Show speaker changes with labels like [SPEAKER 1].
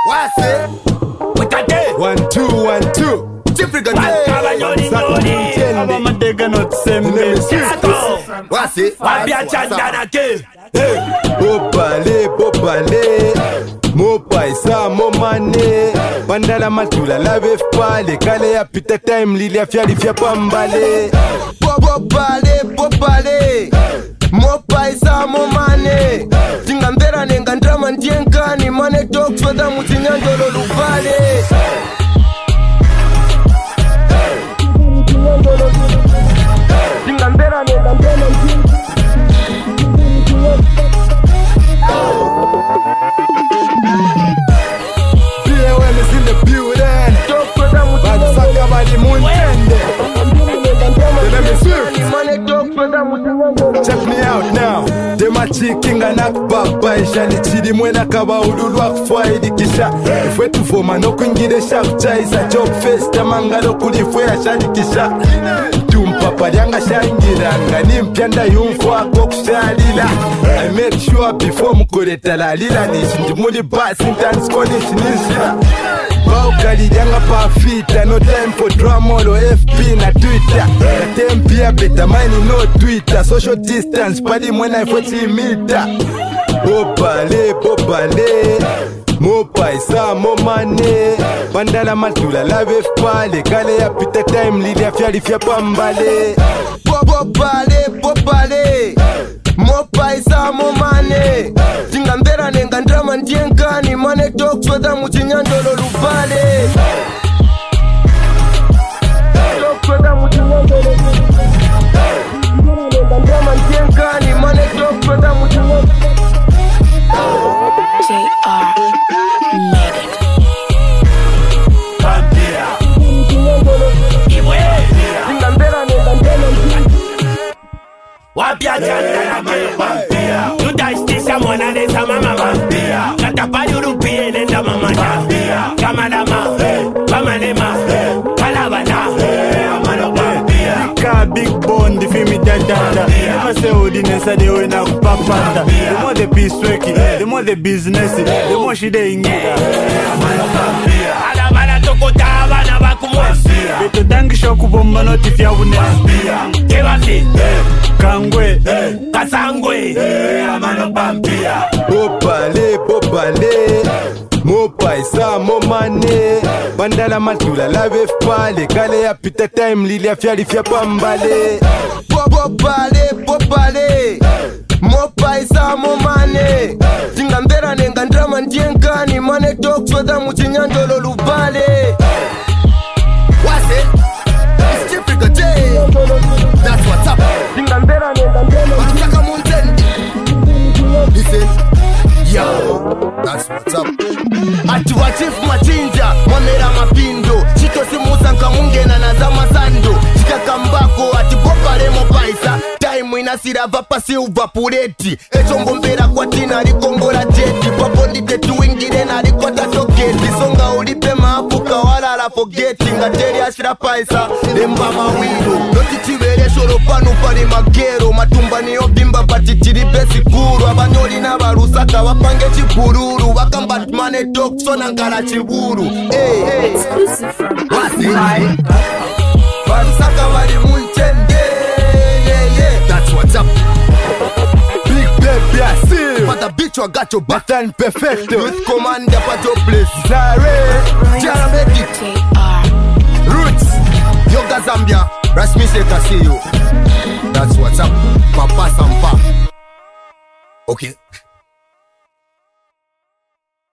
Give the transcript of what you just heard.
[SPEAKER 1] What's it? What a day?
[SPEAKER 2] 1 2 1 2.
[SPEAKER 1] Africa day. What's it?
[SPEAKER 2] Bobale, bobale, mo paisa, mo mane. Bandala matula, la vef pale. Kale ya pita time, lilia fia pambale.
[SPEAKER 1] Bobale, bobale, mo paisa, mo mane. Tingambera nenga ndrama ndienkani. Mane talks for the mutinyandolo lupale. Tingambera nenga ndrama ndienkani.
[SPEAKER 2] BLM is in the building. Bad Saka Badi Muntende. Let me swift. Check me out now. Dema chikinga nakbaba ishani chidi mwena kaba ululwa kufwaidi kisha ifwe tufoma no kuingide shark chaisa job face tamangalo kulifwe ya shadi kisha tumpapa lyanga shangiranga nimpyanda yumfwa kokushalila I make sure before mkoleta lalila nishindi muli basi ntanskoni shinisha Baukali lyanga pafita no time for drama olo FB na Twitter Katempia beta mine no Twitter social distance padi mwena ifwe chimita Bobale, bobale mo paisa, mo mane. Bandala matula, la vef pale. Kale ya pita time, lilia fia pambale.
[SPEAKER 1] Bobale, bobale, mo paisa, mo mane. Tingambera nenga ndrama ndienkani. Mane talks for the mutinyandolo lupale. Talks for the mutinyandolo lupale. Nenga ndrama ndienkani. Mane talks for the mutinyandolo
[SPEAKER 3] JR Medic.
[SPEAKER 4] Wapia chanda na Tutastisha mwana nesa mama vampia Katapa yurupie nenda mama jambia Kamadama, kamanema, kalabana Amano vampia
[SPEAKER 5] Ika big bone, di fimi dadada Never say odinesa de we na kupapanda The more the peace weki, the more the business The more she de ingira
[SPEAKER 4] Amano vampia Alabana tokota abana bakumwasia
[SPEAKER 5] Beto dangisho kubomba notifia wune
[SPEAKER 4] Kevafi,
[SPEAKER 5] Kangwe,
[SPEAKER 4] kasangwe Amano vampia
[SPEAKER 2] Bobale, bobale mo paisa, mo mane. Bandala matula, la vef pale. Kale ya pita time, lilia fia pambale.
[SPEAKER 1] Bobale, bobale, mo paisa, mo mane. Tingambera nenga ndrama ndienkani. Mane talks for the mutinyandolo lupale. What's it? It's Africa day. That's what's up. Tingambera nenga ndrama Saka Muntende. Listen, yo, that's what's up. Atuwa chief machinja, mwamera mapindo. Chito simusa nkamungena na zama sando. Chika kambako, ati bobale mo paisa. Time inasira vapa si uvapureti. Echongo mbera kwa tina likongola jeti. Papo ndite tuingire na likota toketi. Songa ulipe maafuka wala la fogeti. Ngateri ashira paisa, lemba mawiru. Noti chivere shoro panu pari magero. Matumba ni obimba pati chiripe sikuru. Abanyoli na barusaka wapange chipururu. Wakamba mane talk sona ngala chiburu. Hey,
[SPEAKER 3] Exclusive from
[SPEAKER 1] wasi barusaka wali Muntende. That's what's up.
[SPEAKER 2] Big baby, I see you.
[SPEAKER 1] But the bitch I got your back.
[SPEAKER 2] Batan perfecto.
[SPEAKER 1] Youth commander at your place.
[SPEAKER 2] Zare.
[SPEAKER 1] Jara make it.
[SPEAKER 3] JR.
[SPEAKER 1] Roots. Yoga Zambia. Rasmi Seka see you. That's what's up. Papa Sampa. Okay.